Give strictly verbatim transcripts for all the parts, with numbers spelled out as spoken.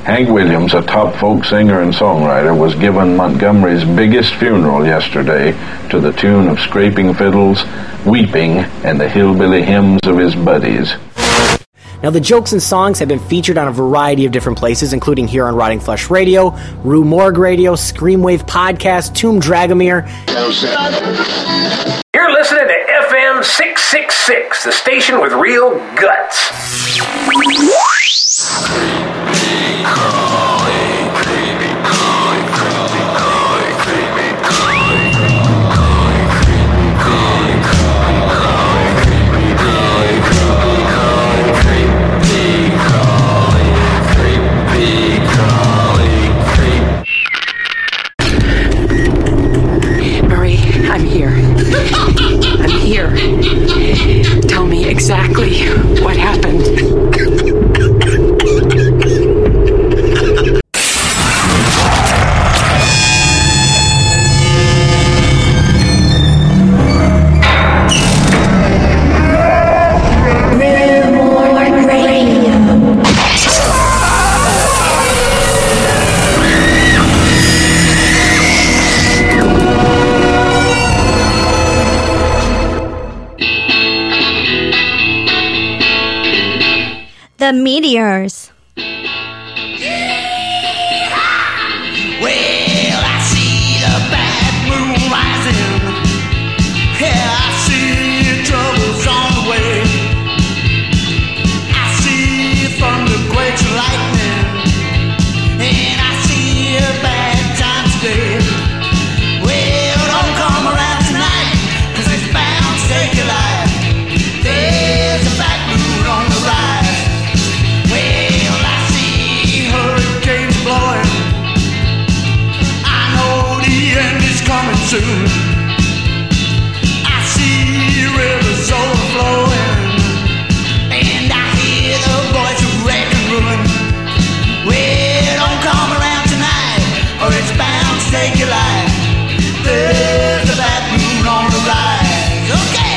Hank Williams, a top folk singer and songwriter, was given Montgomery's biggest funeral yesterday to the tune of scraping fiddles, weeping, and the hillbilly hymns of his buddies. Now, the jokes and songs have been featured on a variety of different places, including here on Rotting Flesh Radio, Rue Morgue Radio, Screamwave Podcast, Tomb Dragomir. You're listening to F M six sixty-six, the station with real guts. I'm here. I'm here. Tell me exactly what happened. The Meteors. Soon. I see rivers overflowing, and I hear the voice of wreck and ruin. Well, don't come around tonight, or it's bound to take your life. There's a bad moon on the rise. Okay.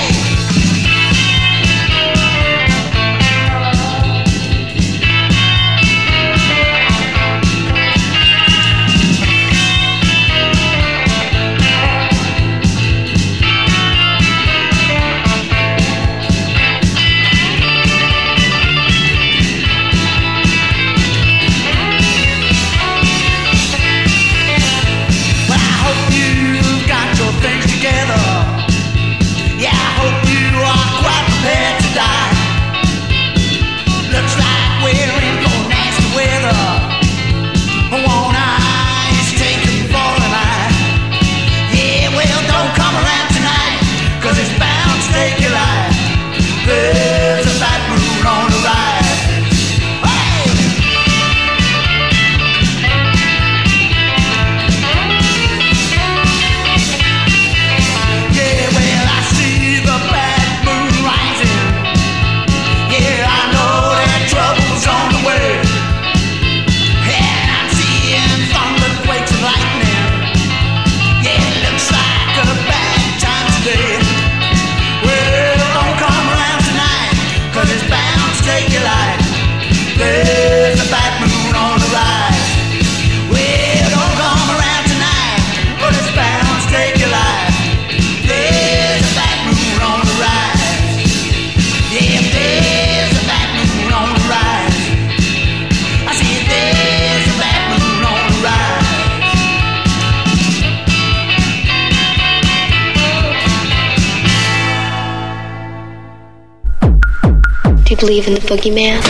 Believe in the boogeyman.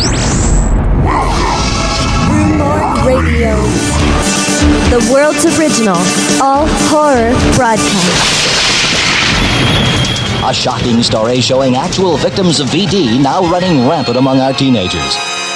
Rue Morgue Radio, the world's original all-horror broadcast. A shocking story showing actual victims of V D now running rampant among our teenagers.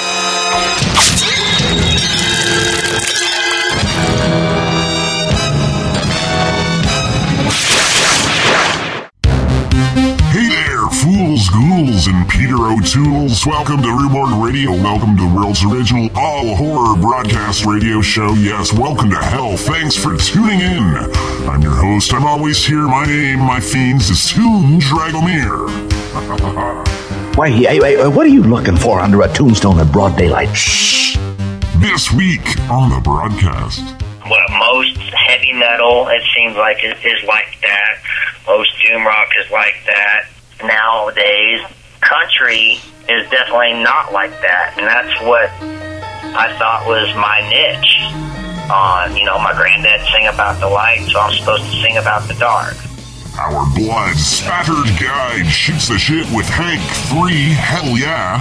Fools, ghouls, and Peter O'Toole's. Welcome to Rue Morgue Radio. Welcome to the world's original all-horror broadcast radio show. Yes, welcome to hell. Thanks for tuning in. I'm your host. I'm always here. My name, my fiends, is Tomb Dragomir. Why, hey, hey, what are you looking for under a tombstone in broad daylight? Shh. This week on the broadcast. What most heavy metal, it seems like, is, is like that. Most doom rock is like that. Nowadays, country is definitely not like that, and that's what I thought was my niche. On, you know, my granddad sang about the light, so I'm supposed to sing about the dark. Our blood spattered guide shoots the shit with Hank three, hell yeah.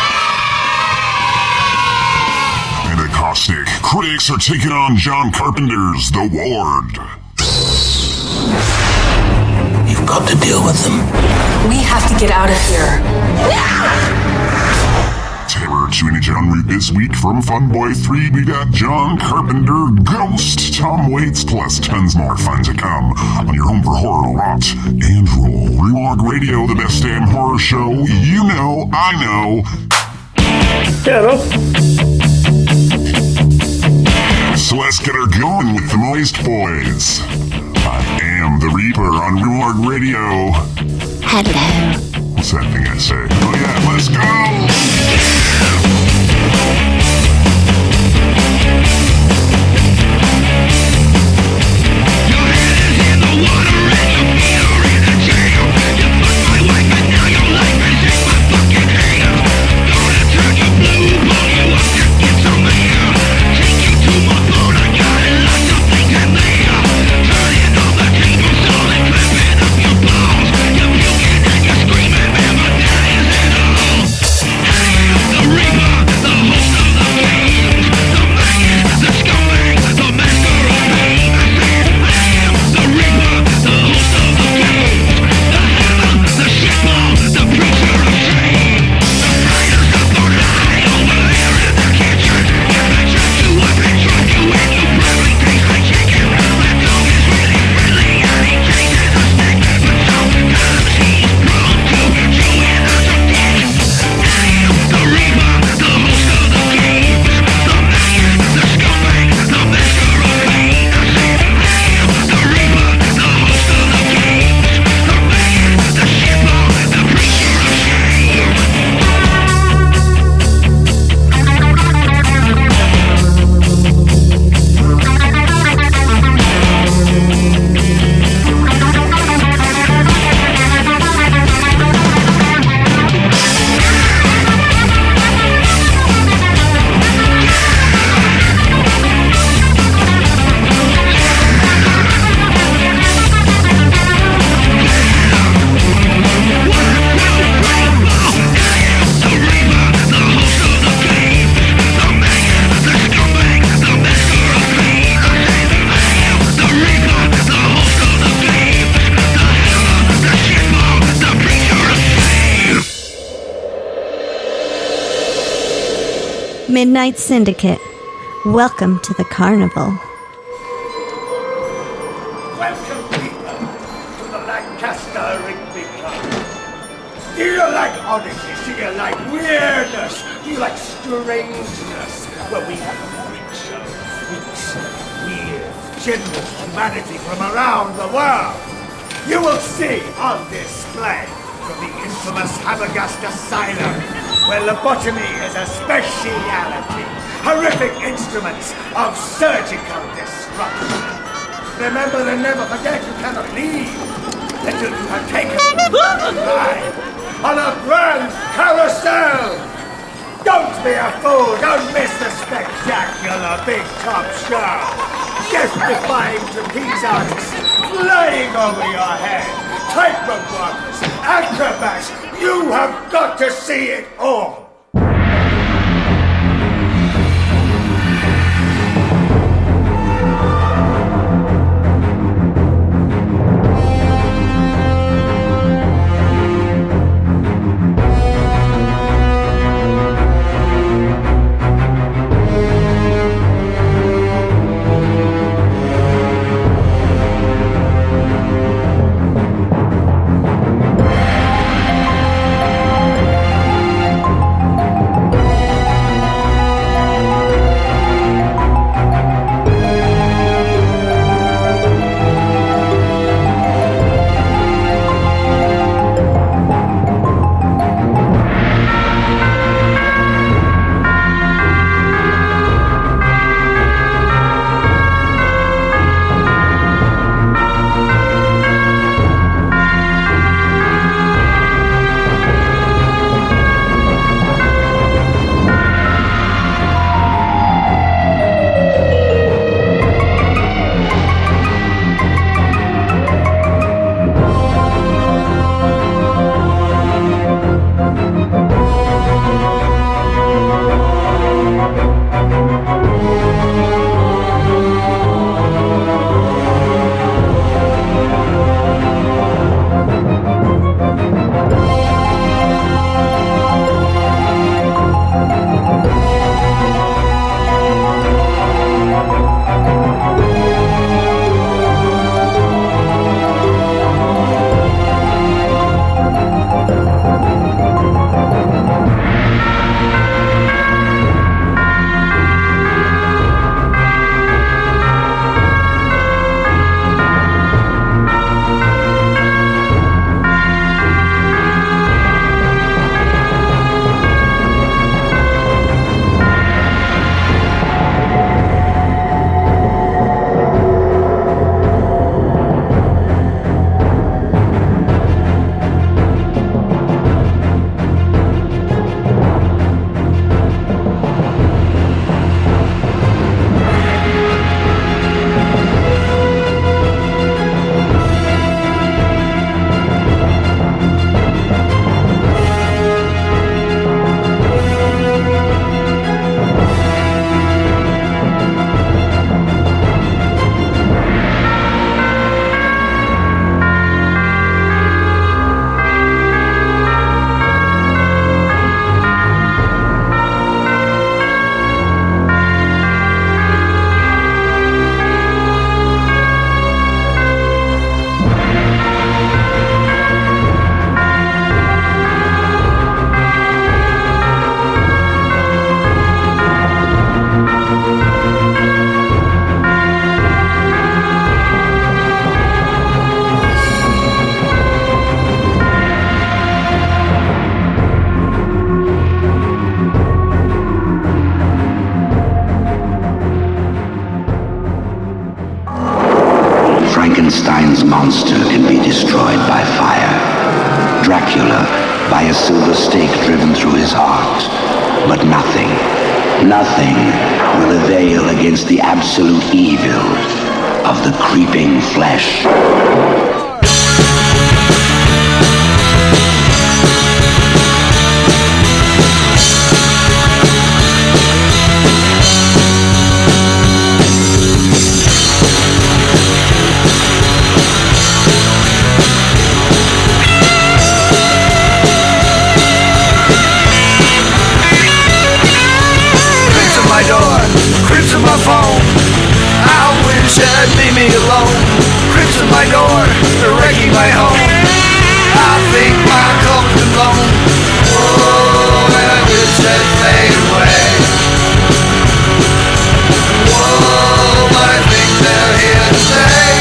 And Acoustic critics are taking on John Carpenter's The Ward. You've got to deal with them. We have to get out of here. Terror tuning genre this week from Funboy three, we got John Carpenter, Ghost, Tom Waits, plus tons more fun to come on your home for horror, rot, and roll. Relog Radio, the best damn horror show you know, I know. Get up. So let's get her going with the Moist Boys. I am the Reaper on Relog Radio. Hello. What's that thing I say? Oh yeah, let's go! Midnight Syndicate. Welcome to the carnival. Welcome, people, to the Lancaster Rigby Club. Do you like oddity? Do you like weirdness? Do you like strangeness? Well, we have a freak show. Freaks, weird, generous humanity from around the world. You will see on display from the infamous Hammergast Asylum, where lobotomy is a speciality. Horrific instruments of surgical destruction. Remember and never forget, you cannot leave until you have taken a ride on a grand carousel. Don't be a fool. Don't miss the spectacular big top show. Death-defying trapeze artists flying over your head. Tightrope walkers, acrobats. You have got to see it all. destroyed by fire. Dracula by a silver stake driven through his heart. But nothing, nothing will avail against the absolute evil of the creeping flesh. My phone, I wish you'd leave me alone. Creeps at my door, they're wrecking my home. I think my cover's been blown. Oh, and I wish they'd fade away. Whoa, but I think they're here to stay.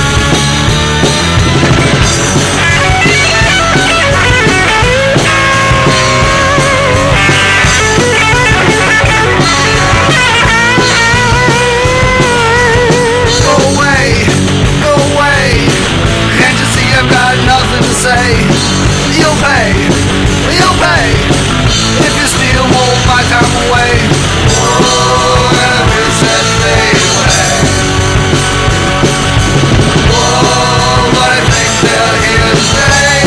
Say, you'll pay, you'll pay, if you still hold my time away. Oh, and I wish that fade away. Oh, but I think they're here to stay.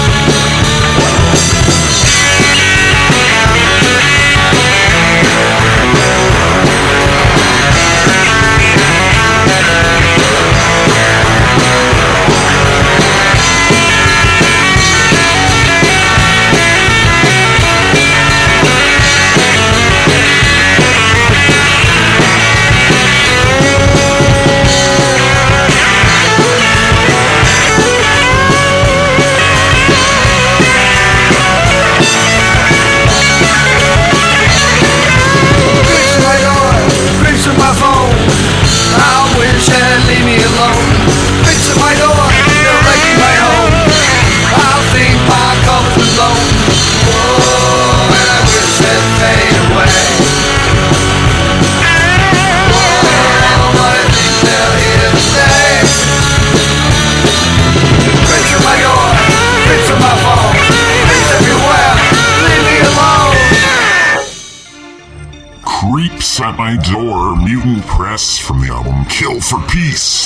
At my door, Mutant Press from the album Kill for Peace.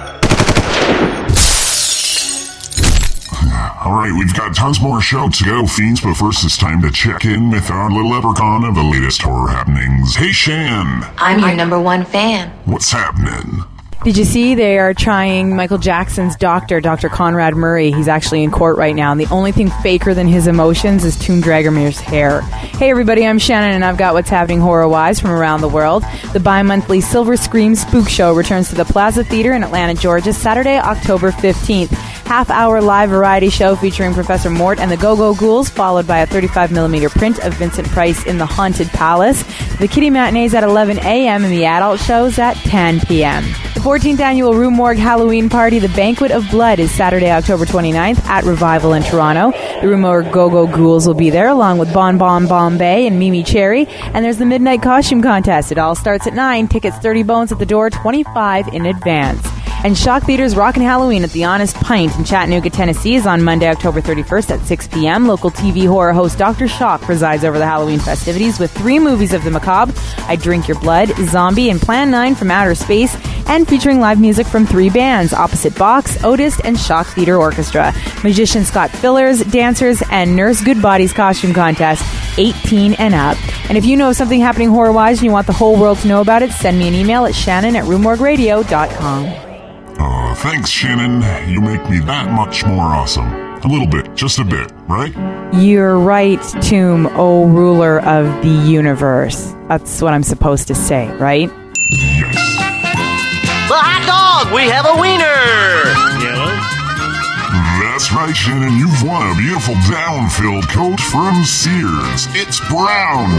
Alright, we've got tons more show to go, Fiends, but first it's time to check in with our little leprechaun of the latest horror happenings. Hey, Shan! I'm your number one fan. What's happening? Did you see they are trying Michael Jackson's doctor, Doctor Conrad Murray? He's actually in court right now, and the only thing faker than his emotions is Toom Dragomir's hair. Hey everybody, I'm Shannon, and I've got what's happening horror-wise from around the world. The bi-monthly Silver Scream Spook Show returns to the Plaza Theater in Atlanta, Georgia, Saturday, October fifteenth. Half-hour live variety show featuring Professor Mort and the Go-Go Ghouls, followed by a thirty-five millimeter print of Vincent Price in the Haunted Palace. The kiddie matinees at eleven a.m. and the adult shows at ten p.m. The fourteenth annual Rue Morgue Halloween Party, The Banquet of Blood, is Saturday, October twenty-ninth at Revival in Toronto. The Rue Morgue Go-Go Ghouls will be there, along with Bon Bon Bombay and Mimi Cherry. And there's the Midnight Costume Contest. It all starts at nine. Tickets thirty bones at the door, twenty-five in advance. And Shock Theater's Rockin' Halloween at the Honest Pint in Chattanooga, Tennessee is on Monday, October thirty-first at six p.m. Local T V horror host Doctor Shock presides over the Halloween festivities with three movies of the macabre, I Drink Your Blood, Zombie, and Plan nine from Outer Space, and featuring live music from three bands, Opposite Box, Otis, and Shock Theater Orchestra. Magician Scott Fillers, dancers, and Nurse Goodbody's costume contest, eighteen and up. And if you know of something happening horror-wise and you want the whole world to know about it, send me an email at shannon at rue morgue radio dot com. Uh, thanks, Shannon. You make me that much more awesome. A little bit, just a bit, right? You're right, Toom, O ruler of the universe. That's what I'm supposed to say, right? Yes. The hot dog! We have a wiener! Yellow? That's right, Shannon. You've won a beautiful down-filled coat from Sears. It's brown.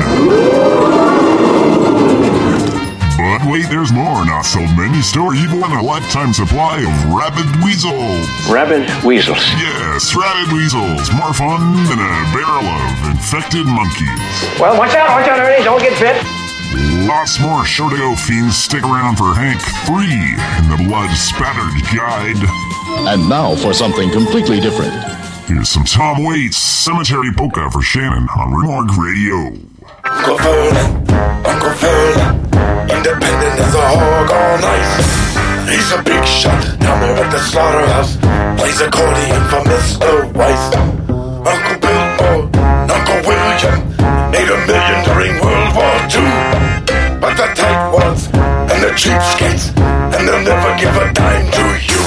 But wait, there's more. Not so many store. You've won a lifetime supply of rabid weasels. Rabid weasels? Yes, rabid weasels. More fun than a barrel of infected monkeys. Well, watch out, watch out, everybody. Don't get bit. Lots more show to go, Fiends. Stick around for Hank three in the Blood Spattered Guide. And now for something completely different. Here's some Tom Waits Cemetery Polka for Shannon on Remark Radio. Uncle Vernon, Uncle Vernon, independent as a hog on ice. He's a big shot down there at the slaughterhouse. Plays accordion for Mister Weiss. Uncle Bilbo, Uncle William made a million during World War Two. But the tightwads and the cheapskates, and they'll never give a dime to you.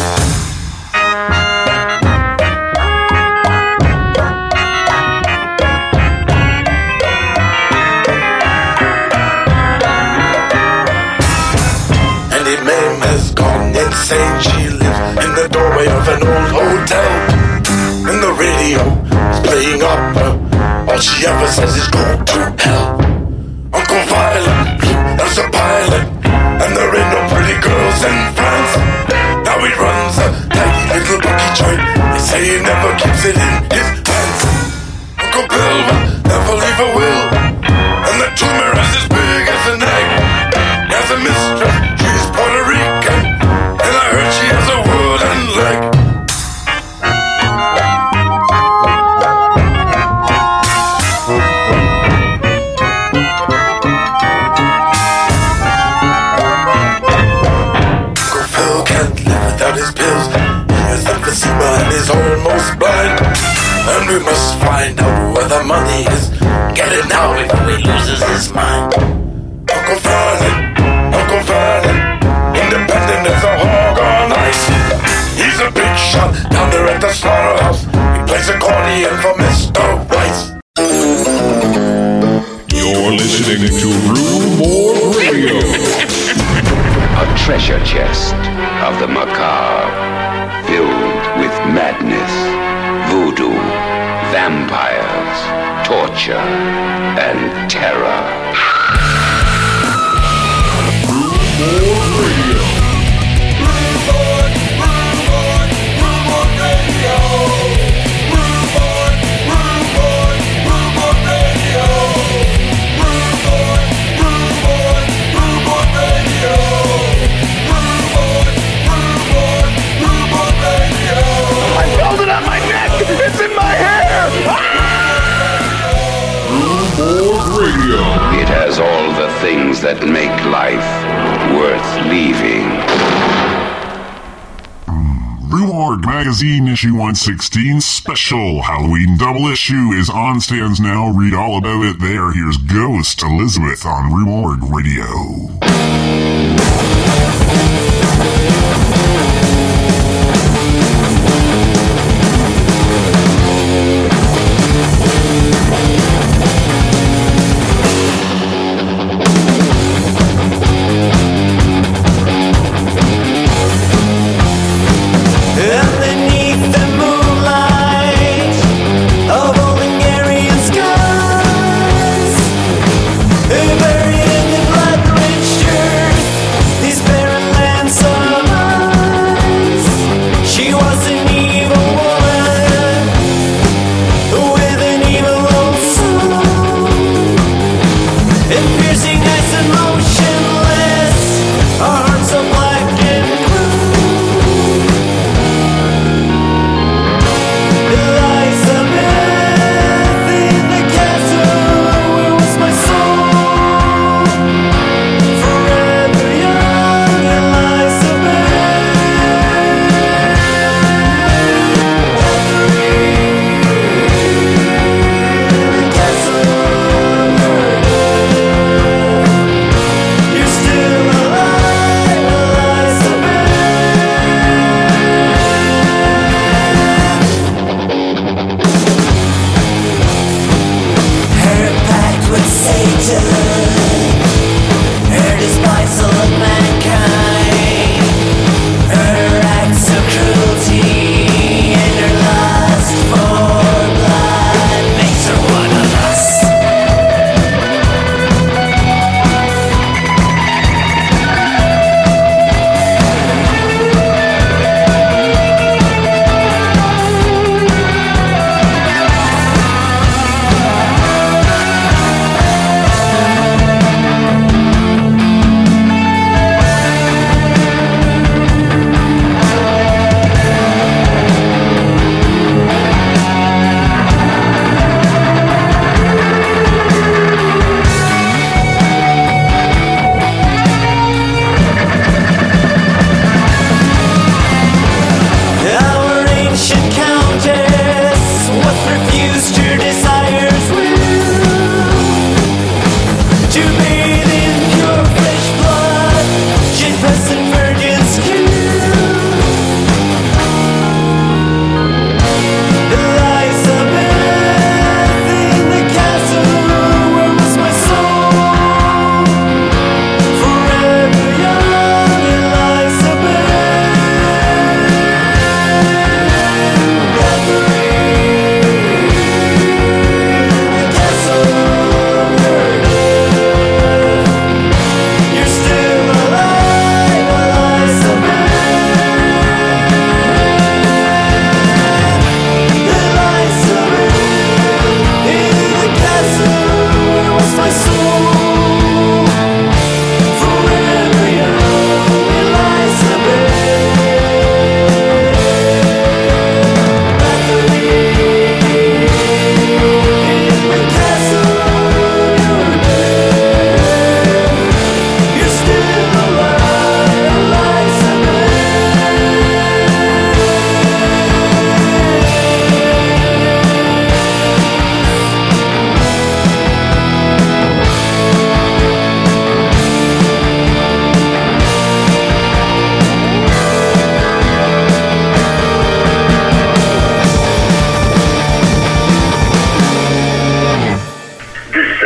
Insane, she lives in the doorway of an old hotel. And the radio is playing opera. All she ever says is go to hell. Uncle Violet, that's a pilot. And there ain't no pretty girls in France. Now he runs a tiny little bookie joint. They say he never keeps it in his pants. Uncle Bill will never leave a will. And the tumor is as big as an egg. He has a mistress, she's Puerto Rican. She has a wooden leg. Uncle Phil can't live without his pills. He has emphysema and is almost blind. And we must find out where the money is. Get it now before he loses his mind. Uncle Vernon, Uncle Vernon, independent as a hog on ice. He's a big shot down there at the slaughterhouse. He plays accordion for Mister Weiss. You're listening to Rue More Radio. A treasure chest of the macabre, filled with madness, voodoo, vampires, torture, and terror. Rue More Radio. It has all the things that make life worth leaving. Rhubarb Magazine issue one sixteen special Halloween double issue is on stands now. Read all about it there. Here's Ghost Elizabeth on Rhubarb Radio. Buried in the blood-drenched earth, these barren lands of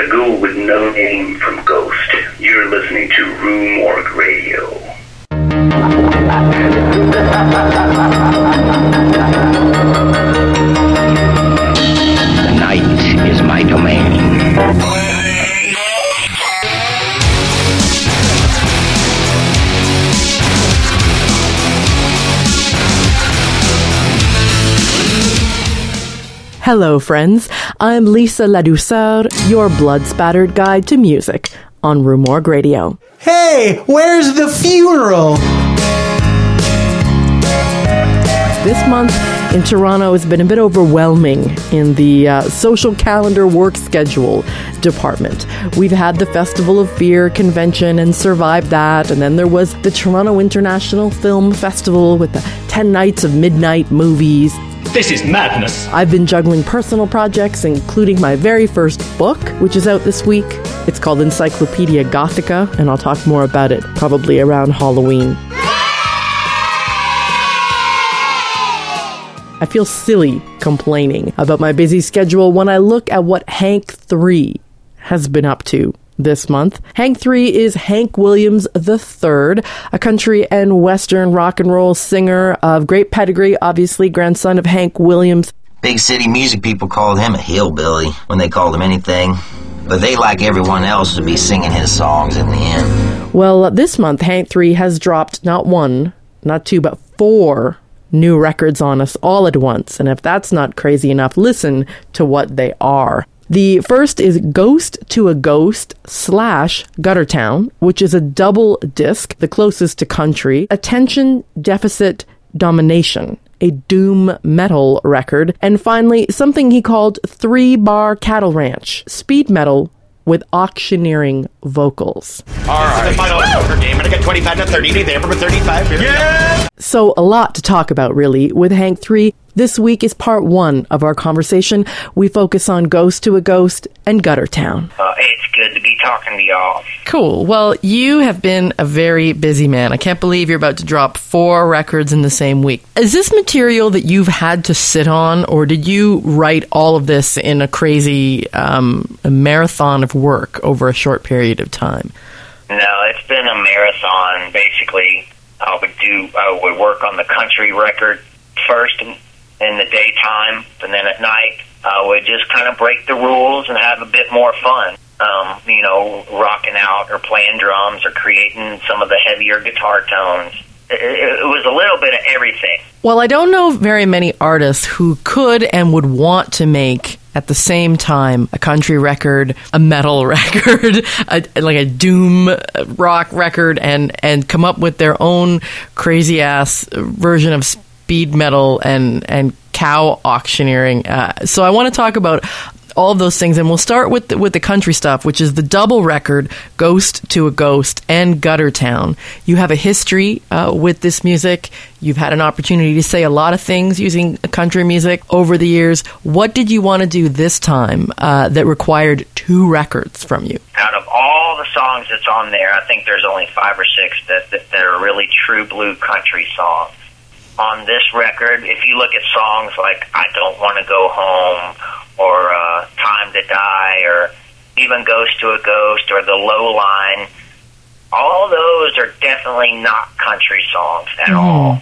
the ghoul with no name from Ghost. You're listening to Rue Morgue Radio. The night is my domain. Hello, friends. I'm Lisa Ladouceur, your blood-spattered guide to music on Rue Morgue Radio. Hey, where's the funeral? This month in Toronto has been a bit overwhelming in the uh, social calendar work schedule department. We've had the Festival of Fear convention and survived that, and then there was the Toronto International Film Festival with the ten nights of midnight movies. This is madness. I've been juggling personal projects, including my very first book, which is out this week. It's called Encyclopedia Gothica, and I'll talk more about it probably around Halloween. I feel silly complaining about my busy schedule when I look at what Hank three has been up to this month. Hank three is Hank Williams the third, a country and western rock and roll singer of great pedigree, obviously grandson of Hank Williams. Big city music people called him a hillbilly when they called him anything, but they, like everyone else, would be singing his songs in the end. Well, this month Hank three has dropped not one, not two, but four new records on us all at once, and if that's not crazy enough, listen to what they are. The first is Ghost to a Ghost slash Guttertown, which is a double disc, the closest to country. Attention Deficit Domination, a doom metal record. And finally, something he called Three Bar Cattle Ranch, speed metal with auctioneering vocals. All right. This is the final poker game, and I get twenty-five to thirty. There for thirty-five. Here yeah! So a lot to talk about, really, with Hank three. This week is part one of our conversation. We focus on Ghost to a Ghost and Guttertown. Uh, it's good to be talking to y'all. Cool. Well, you have been a very busy man. I can't believe you're about to drop four records in the same week. Is this material that you've had to sit on, or did you write all of this in a crazy um, a marathon of work over a short period of time? No, it's been a marathon. Basically, I would do I would work on the country record first and in the daytime, and then at night I would just kind of break the rules and have a bit more fun. Um, you know, rocking out or playing drums or creating some of the heavier guitar tones. It, it, it was a little bit of everything. Well, I don't know very many artists who could and would want to make at the same time a country record, a metal record, a, like a doom rock record, and, and come up with their own crazy-ass version of speed metal and, and cow auctioneering. Uh, so I want to talk about all of those things, and we'll start with the, with the country stuff, which is the double record, Ghost to a Ghost and Guttertown. You have a history uh, with this music. You've had an opportunity to say a lot of things using country music over the years. What did you want to do this time uh, that required two records from you? Out of all the songs that's on there, I think there's only five or six that, that, that are really true blue country songs. On this record, if you look at songs like I Don't Want to Go Home or uh, Time to Die or even Ghost to a Ghost or The Low Line, all those are definitely not country songs at mm. all.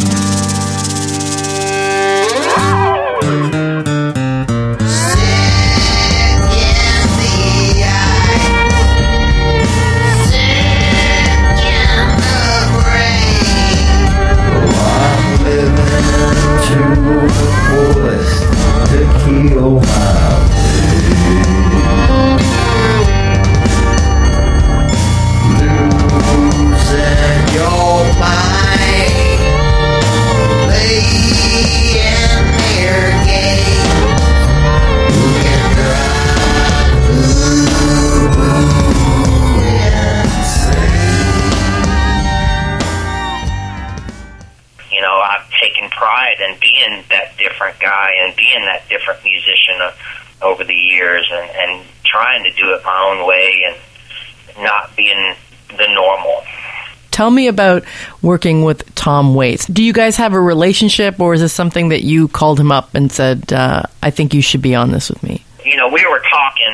And being that different guy and being that different musician uh, over the years and, and trying to do it my own way and not being the normal. Tell me about working with Tom Waits. Do you guys have a relationship, or is this something that you called him up and said, uh, I think you should be on this with me? You know, we were talking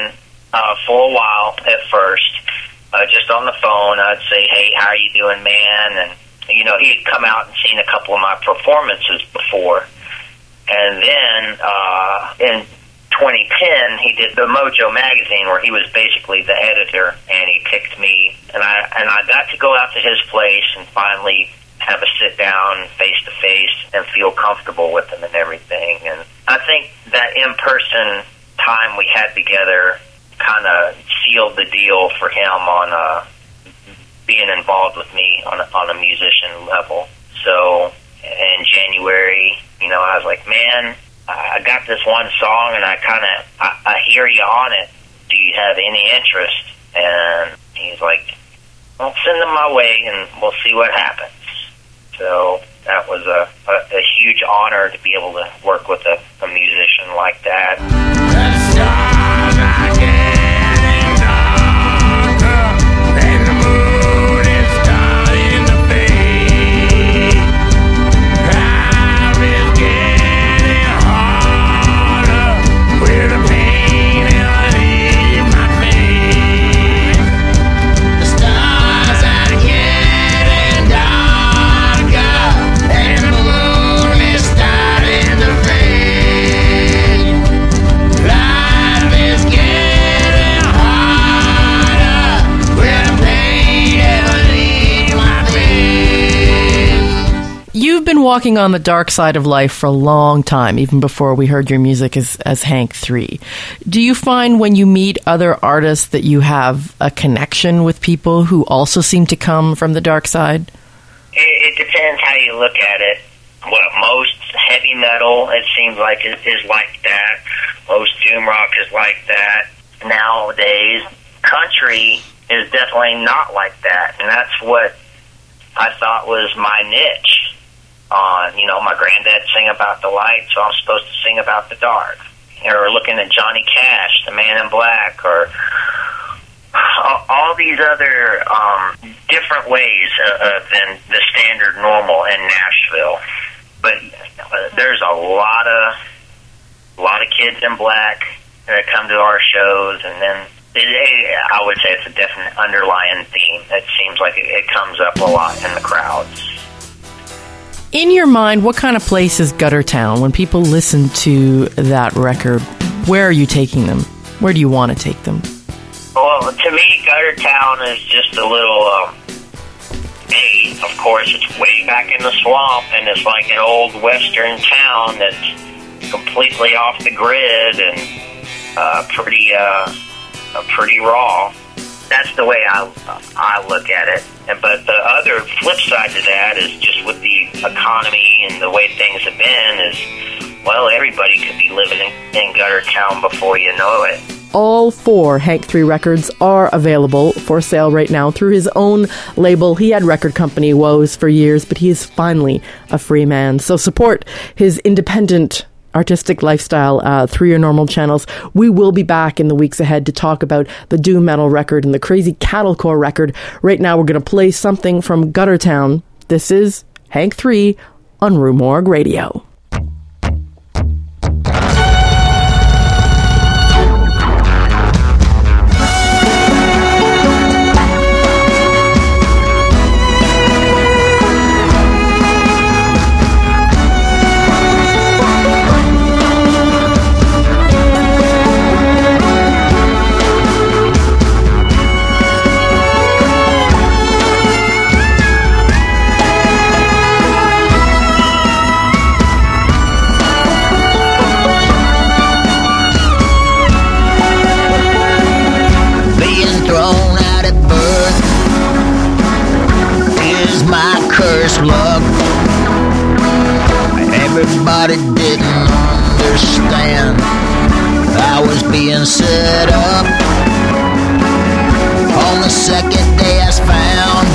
uh, for a while at first, uh, just on the phone. I'd say, hey, how are you doing, man? And, you know, he had come out and seen a couple of my performances before. And then uh, in twenty ten, he did the Mojo magazine, where he was basically the editor, and he picked me, and I and I got to go out to his place and finally have a sit down face to face and feel comfortable with him and everything. And I think that in person time we had together kind of sealed the deal for him on uh, being involved with me on a, on a musician level. So in January, you know, I was like, man, I got this one song, and I kind of, I, I hear you on it. Do you have any interest? And he's like, well, send them my way, and we'll see what happens. So that was a, a, a huge honor to be able to work with a, a musician like that. The stars are getting darker, and the moon is starting to fade. Life is getting harder with the pain in my face. The stars are getting darker, and the moon is starting to fade. Life is getting harder with the pain in my face. You've been walking on the dark side of life for a long time, even before we heard your music as, as Hank three. Do you find when you meet other artists that you have a connection with people who also seem to come from the dark side? It, it depends how you look at it. What most heavy metal, it seems like, is, is like that. Most doom rock is like that. Nowadays, country is definitely not like that, and that's what I thought was my niche. On, you know, my granddad sang about the light, so I'm supposed to sing about the dark. Or looking at Johnny Cash, the Man in Black, or all, all these other um, different ways uh, uh, than the standard normal in Nashville. But uh, there's a lot of a lot of kids in black that come to our shows, and then it, I would say it's a definite underlying theme. It seems like it, it comes up a lot in the crowds. In your mind, what kind of place is Gutter Town? When people listen to that record, where are you taking them? Where do you want to take them? Well, to me, Gutter Town is just a little, um, hey, of course, it's way back in the swamp, and it's like an old western town that's completely off the grid and uh, pretty, uh, pretty raw. That's the way I, I look at it. But the other flip side to that is just with the economy and the way things have been is, well, everybody could be living in, in Gutter Town before you know it. All four Hank three records are available for sale right now through his own label. He had record company woes for years, but he is finally a free man. So support his independent artistic lifestyle uh, through your normal channels. We will be back in the weeks ahead to talk about the doom metal record and the crazy Cattlecore record. Right now, we're going to play something from Gutter Town. This is Hank three on Rue Morgue Radio. Luck. Everybody didn't understand. I was being set up. On the second day I was found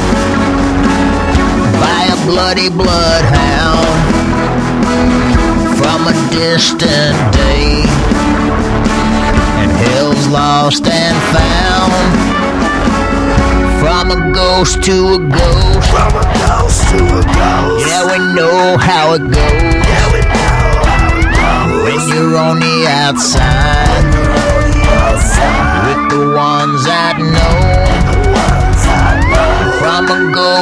by a bloody bloodhound from a distant day, and hell's lost and found. From a ghost to a ghost. From a ghost to a ghost. Yeah, we know how it goes. Yeah, we know how it goes. When you're on the outside, on the outside. With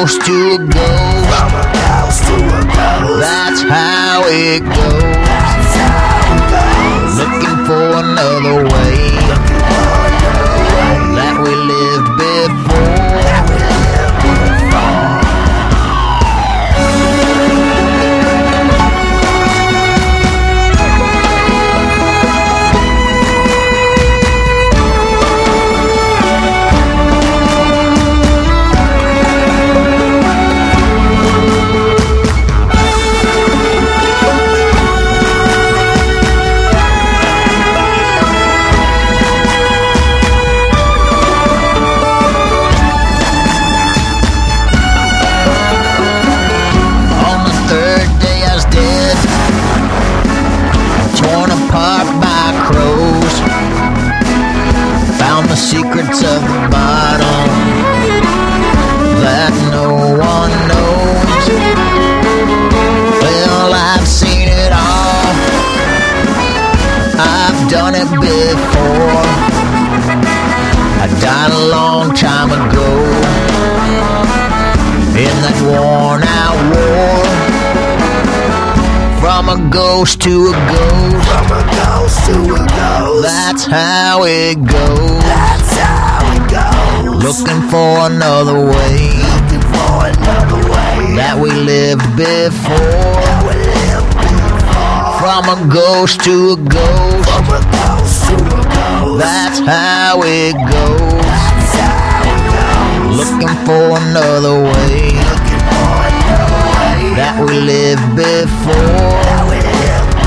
ghost to a ghost. From a ghost to a ghost. That's how it goes. That's how it goes. Looking for another way. Looking for another way. That we lived before. That we lived before. The secrets of the bottom that no one knows. Well, I've seen it all. I've done it before. I died a long time ago in that worn out war. From a ghost to a ghost. From a ghost to a ghost. That's how it goes. That's how it goes. Looking for another way. Looking for another way. That we lived before. That we lived before. From a ghost to a ghost. From a ghost to a ghost. That's how it goes. That's how it goes. Looking for another way. Looking for another way. That we lived before. That we lived before.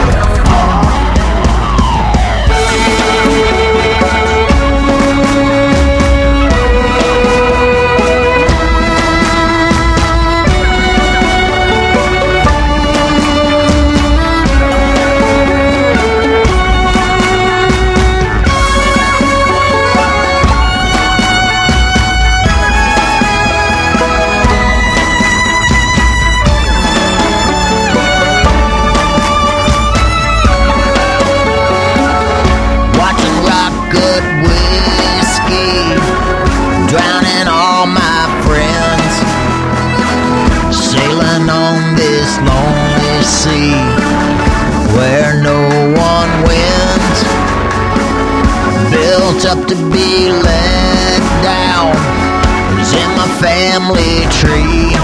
Drowning all my friends, sailing on this lonely sea where no one wins. Built up to be let down is in my family tree.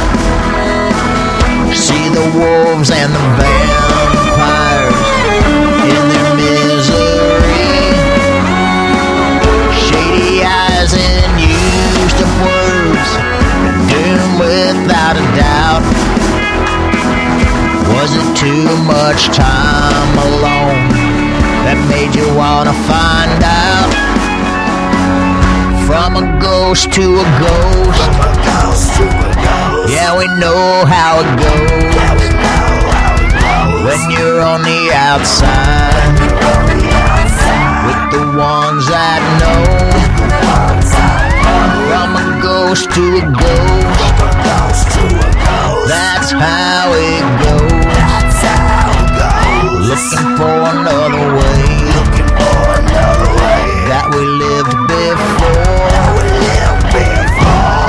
See the wolves and the vampires in their misery. Shady eyes and used up words, doomed without a doubt. Was it too much time alone that made you wanna find out? From a ghost to a ghost. From a ghost to a ghost. Yeah, we know how it goes. Yeah, we know how it goes. When you're on the outside, on the outside. With the ones that know. From a ghost to a ghost. From a ghost to a ghost. That's how it goes. That's how it goes. Looking for another way. Looking for another way. That we lived before. That we lived before.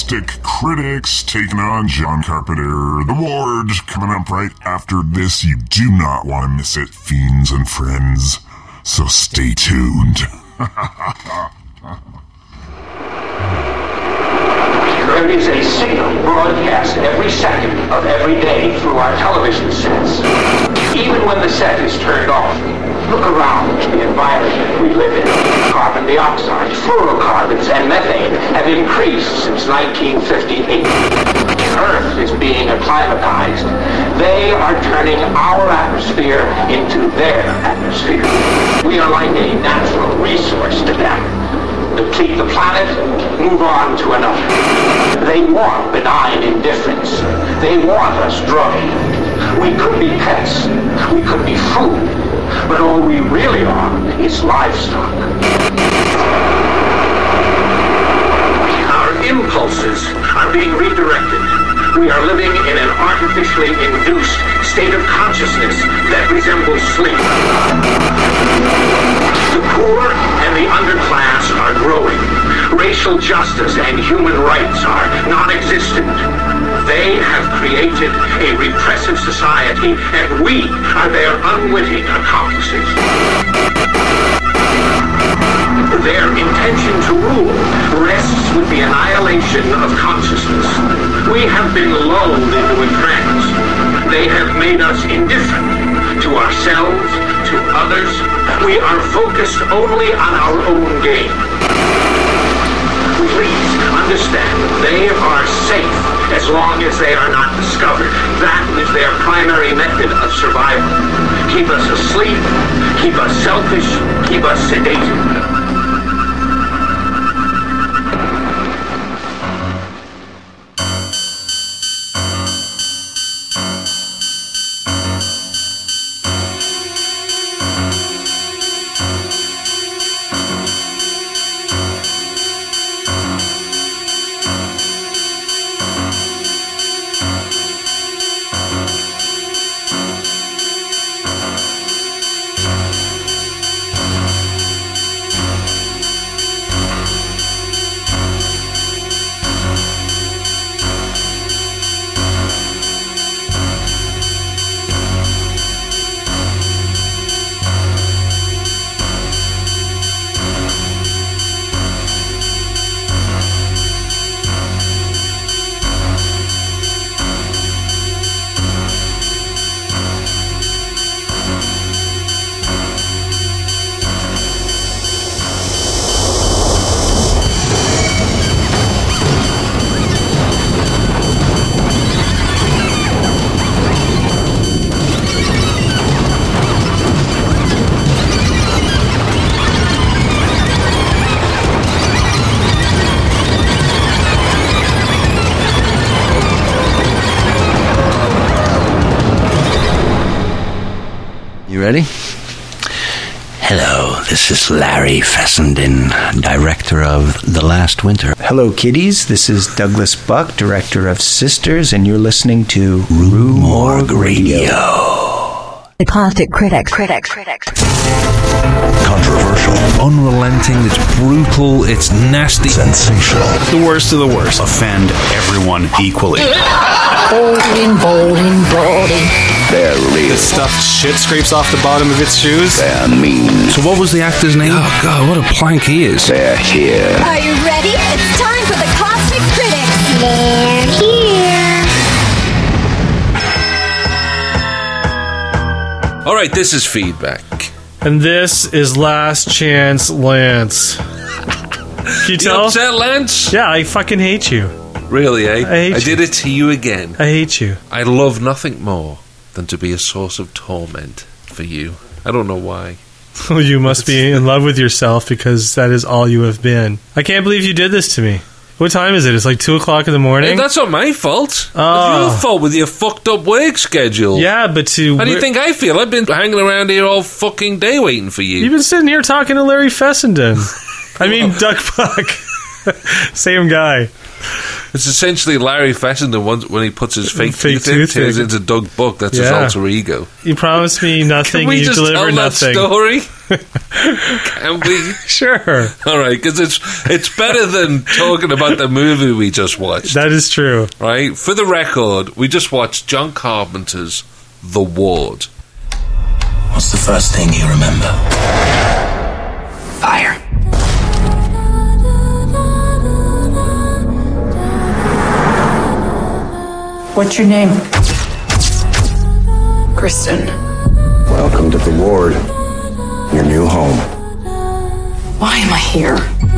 Caustic Critics taking on John Carpenter. The Ward coming up right after this. You do not want to miss it, fiends and friends. So stay tuned. There is a signal broadcast every second of every day through our television sets. Even when the set is turned off, look around the environment we live in. Carbon dioxide, fluorocarbons, and methane have increased since nineteen fifty-eight. Earth is being acclimatized. They are turning our atmosphere into their atmosphere. We are like a natural resource to them. Deplete the planet, move on to another. They want benign indifference. They want us drugged. We could be pets. We could be food. But all we really are is livestock. Our impulses are being redirected. We are living in an artificially induced state of consciousness that resembles sleep. The poor and the underclass are growing. Racial justice and human rights are non-existent. They have created a repressive society, and we are their unwitting accomplices. Their intention to rule rests with the annihilation of consciousness. We have been lulled into a trance. They have made us indifferent to ourselves, to others. We are focused only on our own gain. Please understand, they are safe as long as they are not discovered. That is their primary method of survival. Keep us asleep, keep us selfish, keep us sedated. You ready? Hello, this is Larry Fessenden, director of The Last Winter. Hello, kiddies. This is Douglas Buck, director of Sisters, and you're listening to Rue Morgue Radio. The Caustic Critics. Critics. Critics. Controversial. Unrelenting. It's brutal. It's nasty. Sensational. The worst of the worst. Offend everyone equally. Bowling, bowling, bowling. They're real. This stuff shit scrapes off the bottom of its shoes. They're mean. So what was the actor's name? Oh, God, what a plank he is. They're here. Are you ready? It's time for the Caustic Critics. They're here. All right, this is feedback. And this is Last Chance Lance. Can you tell? You upset, Lance? Yeah, I fucking hate you. Really, eh? I hate I you. did it to you again. I hate you. I love nothing more than to be a source of torment for you. I don't know why. You must be in love with yourself because that is all you have been. I can't believe you did this to me. What time is it? It's like two o'clock in the morning? Hey, that's not my fault. Oh. It's your fault with your fucked up work schedule. Yeah, but to... How do you think I feel? I've been hanging around here all fucking day waiting for you. You've been sitting here talking to Larry Fessenden. I mean, Doug Buck. Same guy. It's essentially Larry Fessenden when he puts his fake, fake tooth in, tooth turns in. into Doug Buck. That's Yeah. his alter ego. You promised me nothing, Can we you just deliver tell nothing. that story? Can we? Sure. All right, because it's it's better than talking about the movie we just watched. That is true. Right? For the record, we just watched John Carpenter's The Ward. What's the first thing you remember? Fire. What's your name? Kristen. Welcome to the ward. Your new home. Why am I here?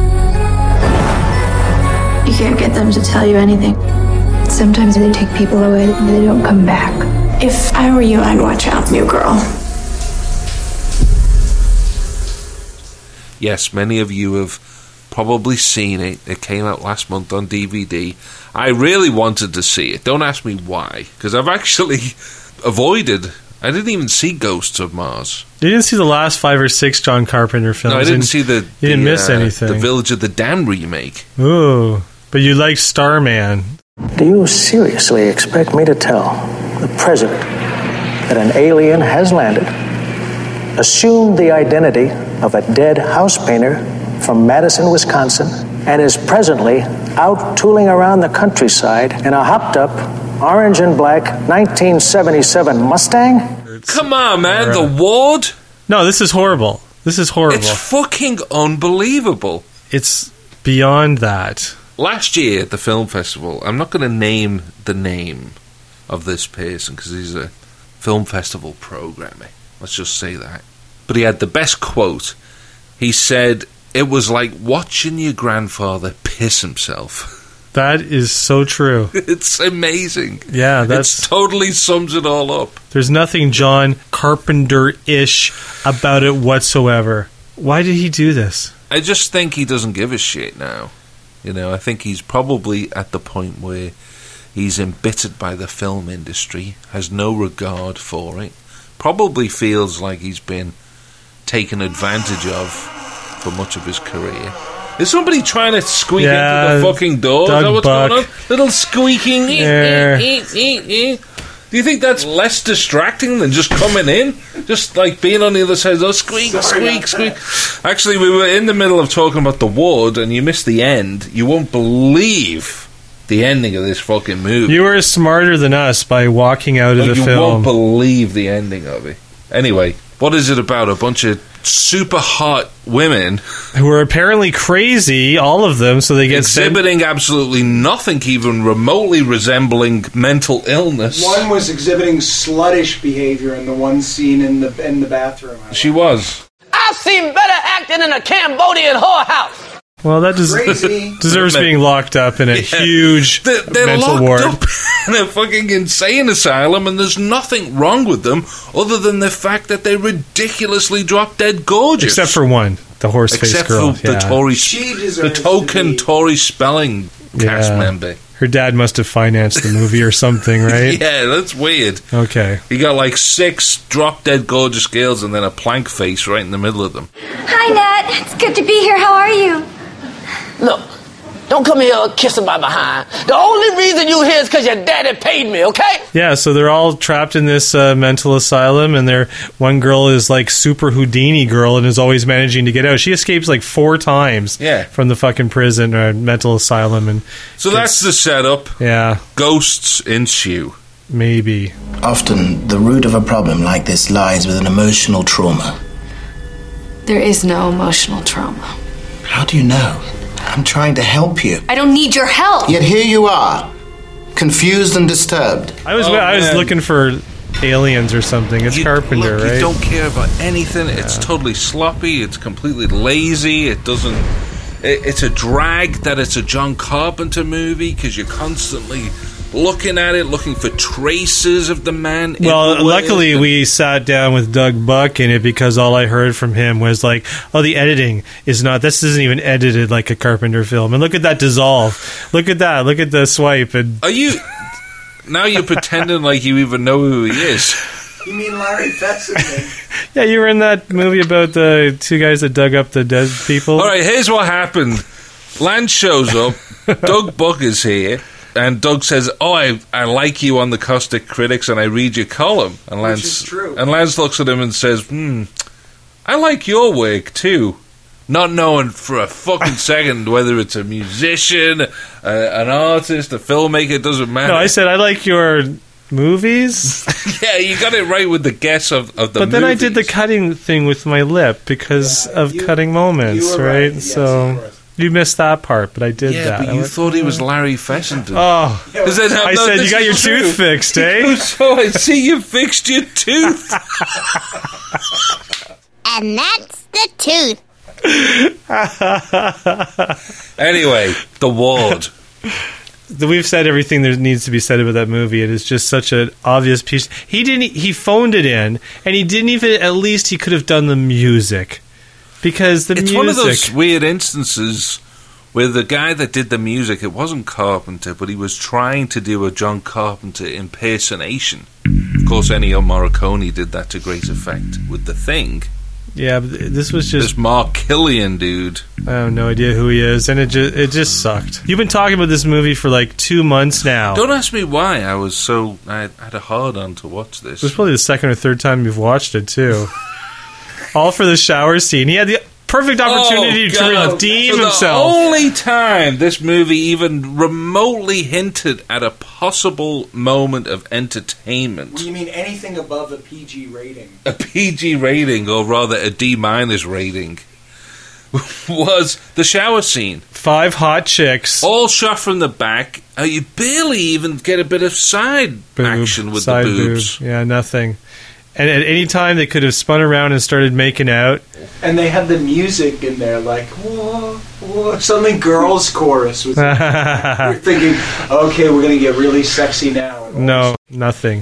You can't get them to tell you anything. Sometimes they take people away and they don't come back. If I were you, I'd watch out, new girl. Yes, many of you have probably seen it. It came out last month on D V D. I really wanted to see it. Don't ask me why, because I've actually avoided. I didn't even see Ghosts of Mars. You didn't see the last five or six John Carpenter films. No, I didn't and see the. You the, didn't miss uh, anything. The Village of the Damned remake. Ooh, but you like Starman. Do you seriously expect me to tell the president that an alien has landed, assumed the identity of a dead house painter from Madison, Wisconsin, and is presently out tooling around the countryside in a hopped-up, orange and black nineteen seventy-seven Mustang? Come on, man, The Ward? No, this is horrible. This is horrible. It's fucking unbelievable. It's beyond that. Last year at the film festival, I'm not going to name the name of this person because he's a film festival programmer. Let's just say that. But he had the best quote. He said, "It was like watching your grandfather piss himself." That is so true. It's amazing. Yeah, that's... It totally sums it all up. There's nothing John Carpenter-ish about it whatsoever. Why did he do this? I just think he doesn't give a shit now. You know, I think he's probably at the point where he's embittered by the film industry, has no regard for it, probably feels like he's been taken advantage of for much of his career. Is somebody trying to squeak yeah, into the fucking door? Doug Is that what's Buck. going on? Little squeaking. Yeah. Eh, eh, eh, eh. Do you think that's less distracting than just coming in? Just like being on the other side, oh, squeak, squeak, squeak. Actually, we were in the middle of talking about The Ward, and you missed the end. You won't believe the ending of this fucking movie. You were smarter than us by walking out of Like, the you film. won't believe the ending of it. Anyway, what is it about? A bunch of super hot women who are apparently crazy, all of them, so they get exhibiting sent- absolutely nothing even remotely resembling mental illness. One was exhibiting sluttish behavior in the one scene in the in the bathroom. She was. I've seen better acting in a Cambodian whorehouse. Well, that des- deserves being locked up in a Yeah. huge They're, they're mental locked ward. up in a fucking insane asylum, and there's nothing wrong with them other than the fact that they're ridiculously drop-dead gorgeous. Except for one, the horse-faced Except girl. for the yeah. Tory, She the deserves token to be- Tory Spelling cast Yeah. member. Her dad must have financed the movie or something, right? Yeah, that's weird. Okay. You got like six drop-dead gorgeous girls and then a plank face right in the middle of them. Hi, Nat. It's good to be here. How are you? Look, don't come here kissing my behind. The only reason you here is because your daddy paid me, okay? Yeah, so they're all trapped in this uh, mental asylum, and they're, one girl is like super Houdini girl and is always managing to get out. She escapes like four times Yeah. from the fucking prison or mental asylum. And So gets- that's the setup. Yeah, Ghosts ensue. maybe. Often, the root of a problem like this lies with an emotional trauma. There is no emotional trauma. How do you know? I'm trying to help you. I don't need your help. Yet here you are, confused and disturbed. I was Oh, I was man. looking for aliens or something. It's You- Carpenter, look, right? You don't care about anything. It's totally sloppy. It's completely lazy. It doesn't. It, it's a drag that it's a John Carpenter movie because you're constantly looking at it, looking for traces of the man. in Well, the luckily world. we sat down with Doug Buck in it because all I heard from him was like, "Oh, the editing is not. This isn't even edited like a Carpenter film." And look at that dissolve. Look at that. Look at the swipe. And Are you now? You're pretending like you even know who he is. You mean Larry Fessenden? yeah, you were in that movie about the two guys that dug up the dead people. All right, here's what happened. Lance shows up. Doug Buck is here. And Doug says, "Oh, I I like you on the Caustic Critics, and I read your column." And Lance, is true. and Lance looks at him and says, "Hmm, I like your work too. Not knowing for a fucking second whether it's a musician, uh, an artist, a filmmaker, it doesn't matter. No, I said I like your movies. Yeah, you got it right with the guess of, of the But then movies. I did the cutting thing with my lip because Yeah, of you- cutting moments, you were right? right. Yes, so you were. you missed that part, but I did Yeah, that. but I you went, thought he was Larry Fessenden. Oh, 'Cause then, I no, said this you got is your true. tooth fixed, He eh? goes, oh, I see you fixed your tooth. And that's the tooth. Anyway, The Ward. We've said everything there needs to be said about that movie. It is just such an obvious piece. He didn't. He phoned it in, and he didn't even. At least he could have done the music, because the It's music. one of those weird instances where the guy that did the music, it wasn't Carpenter, but he was trying to do a John Carpenter impersonation. Of course, Ennio Morricone did that to great effect with The Thing. Yeah, but this was just This Mark Killian dude. I have no idea who he is, and it just it just sucked. You've been talking about this movie for like two months now. Don't ask me why I was so... I had a hard-on to watch this. This is probably the second or third time you've watched it too. All for the shower scene. He had the perfect opportunity Oh, to God. redeem For himself. The only time this movie even remotely hinted at a possible moment of entertainment, What do you mean anything above a P G rating? a P G rating, or rather a D minus rating, was the shower scene. Five hot chicks. All shot from the back. Uh, you barely even get a bit of side Boob, action with side the boobs. boob. Yeah, nothing. And at any time they could have spun around and started making out. And they had the music in there, like, whoa, whoa, something girls' chorus. Was You're thinking, okay, we're going to get really sexy now. And No, nothing.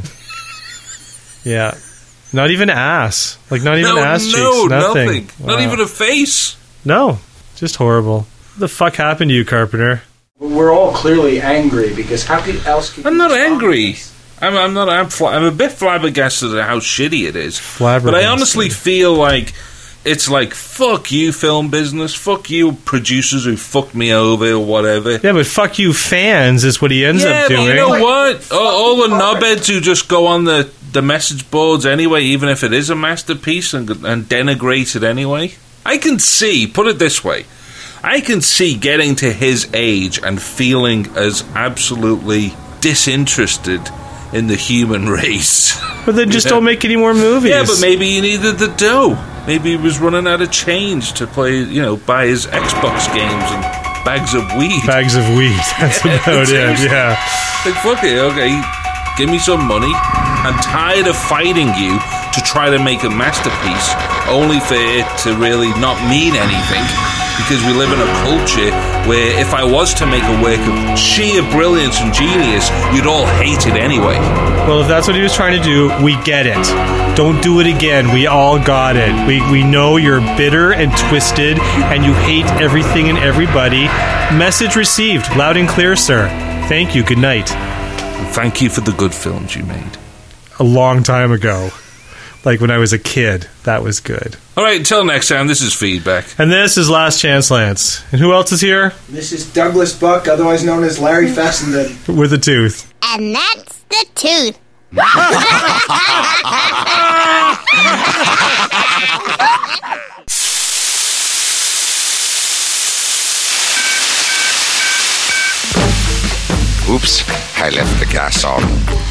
Yeah. Not even ass. Like, not even No, ass no, cheeks. Nothing. nothing. Not Wow. even a face. No. Just horrible. What the fuck happened to you, Carpenter? We're all clearly angry because how could, else could I'm you not respond? angry. I'm, I'm not. I'm, fl- I'm a bit flabbergasted at how shitty it is. But I Flabbergasted. honestly feel like it's like fuck you, film business. Fuck you, producers who fucked me over or whatever. Yeah, but fuck you, fans, is what he ends yeah, up but doing. you know what? All, all the knobheads who just go on the, the message boards anyway, even if it is a masterpiece, and, and denigrate it anyway. I can see. Put it this way. I can see getting to his age and feeling as absolutely disinterested in the human race. But then just You know? don't make any more movies. Yeah, but maybe he needed the dough. Maybe he was running out of change to play, you know, buy his Xbox games and bags of weed. Bags of weed. That's about it, Seriously. yeah. Like, fuck it, okay, give me some money. I'm tired of fighting you to try to make a masterpiece, only for it to really not mean anything. Because we live in a culture where if I was to make a work of sheer brilliance and genius, you'd all hate it anyway. Well, if that's what he was trying to do, we get it. Don't do it again. We all got it. We we know you're bitter and twisted, and you hate everything and everybody. Message received. Loud and clear, sir. Thank you. Good night. Thank you for the good films you made. A long time ago. Like when I was a kid. That was good. All right, until next time, this is Feedback. And this is Last Chance Lance. And who else is here? This is Douglas Buck, otherwise known as Larry Fessenden. With a tooth. And that's the tooth. Oops, I left the gas on.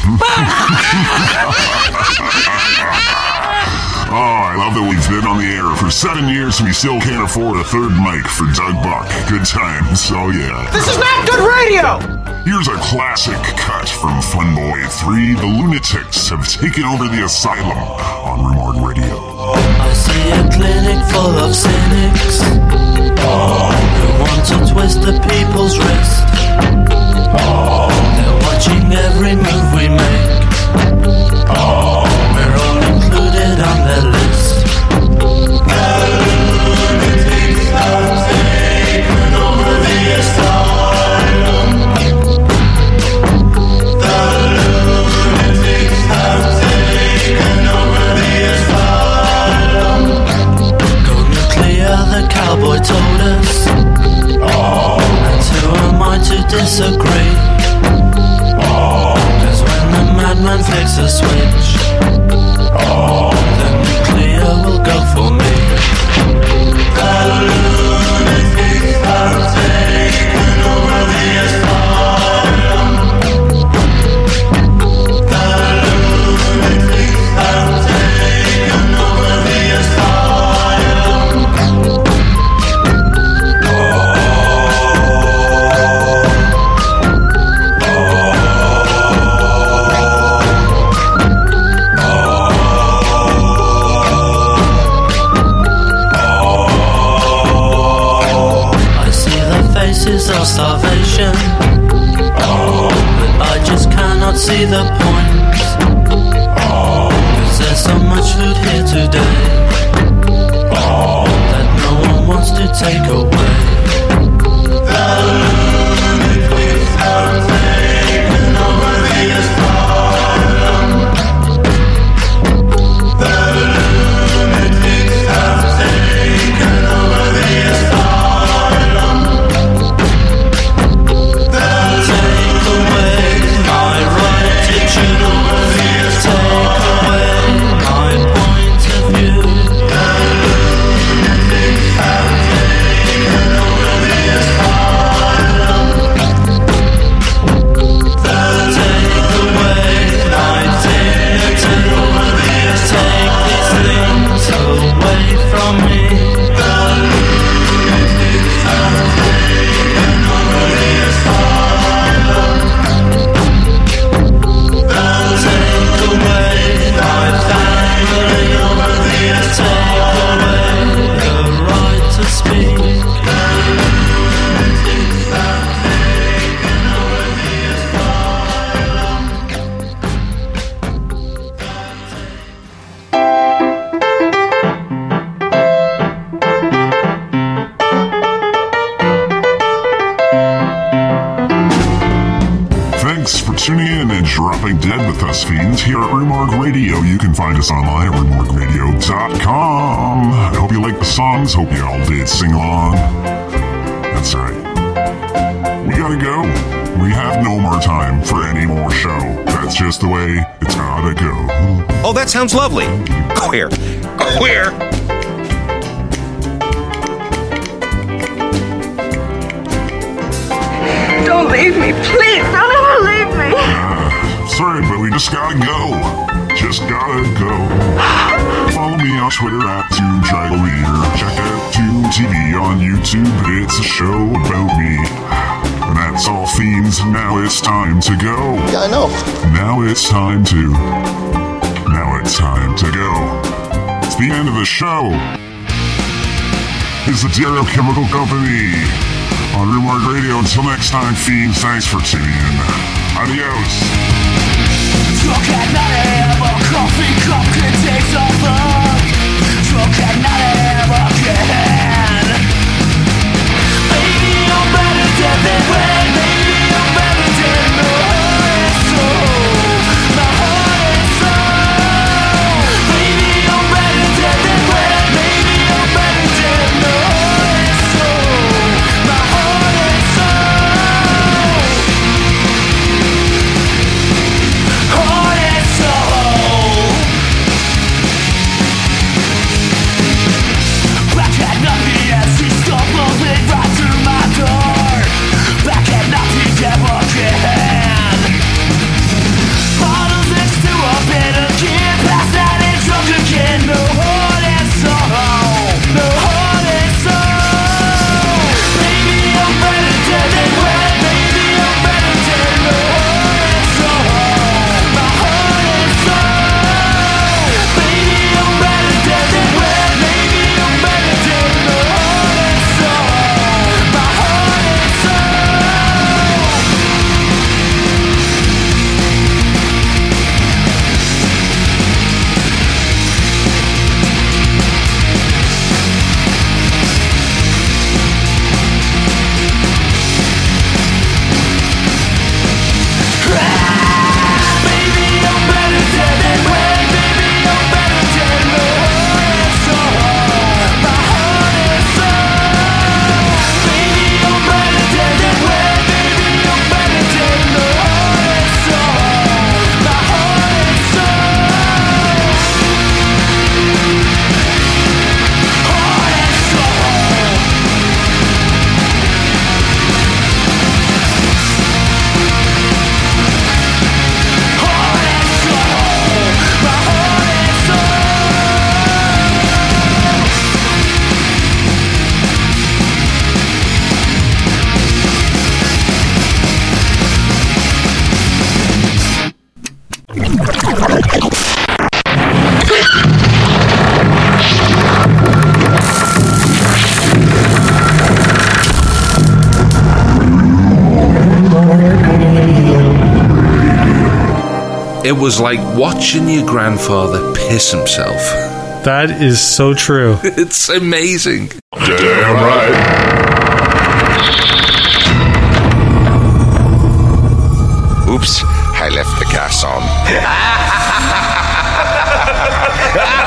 Oh, I love that we've been on the air for seven years and we still can't afford a third mic for Doug Buck. Good times, oh yeah. This is not good radio! Here's a classic cut from Fun Boy three. The Lunatics have taken over the asylum on Remord Radio. I see a clinic full of cynics who want to twist the people's wrist. They're watching every move we make. We're all included on their list. The lunatics have taken over the asylum. The lunatics have taken over the asylum. Go nuclear, the cowboy told us. And who am I to disagree? Cause when the madman flicks a switch, the nuclear will go for me. see the point. Cause there's so much loot here today that no one wants to take away. The lunatics have taken over the asylum. The lunatics have taken over the asylum. Take away my right to choose. Take away my point of view. The lunatics have taken over the asylum. Take away my dignity. Take these things away from me. The lunatics have taken over the asylum. Take away my family. Take away the right to speak. The lunatics have taken over the Thanks for tuning in and dropping dead with us, fiends. Here at Rumorg Radio, you can find us online at rumorg radio dot com. I hope you like the songs. Hope you all did sing along. That's right. We gotta go. We have no more time for any more show. That's just the way it's gotta go. Oh, that sounds lovely. Queer. Queer. Don't leave me, please. Don't ever leave me. Sorry, but we just gotta go. Just gotta go. Follow me on Twitter at Toon Triangle Reader. Check out Toon T V on YouTube. It's a show about me. And that's all, fiends. Now it's time to go. Yeah, I know. Now it's time to. Now it's time to go. It's the end of the show. It's the Darrow Chemical Company on Rumorg Radio. Until next time, fiends, thanks for tuning in. Adios. Drunk at night, have a coffee cup can taste of luck. Drunk at night, have a can. Baby, I'm better dead than red. Baby, I'm better dead. My heart is soul. My heart is soul. Baby, I'm better dead than red. Baby, I'm better dead. My heart is soul. My heart is soul. Heart and soul. Back at night as he stumbles in right through my door. Back It was like watching your grandfather piss himself. That is so true. It's amazing. Damn right. Oops, I left the gas on.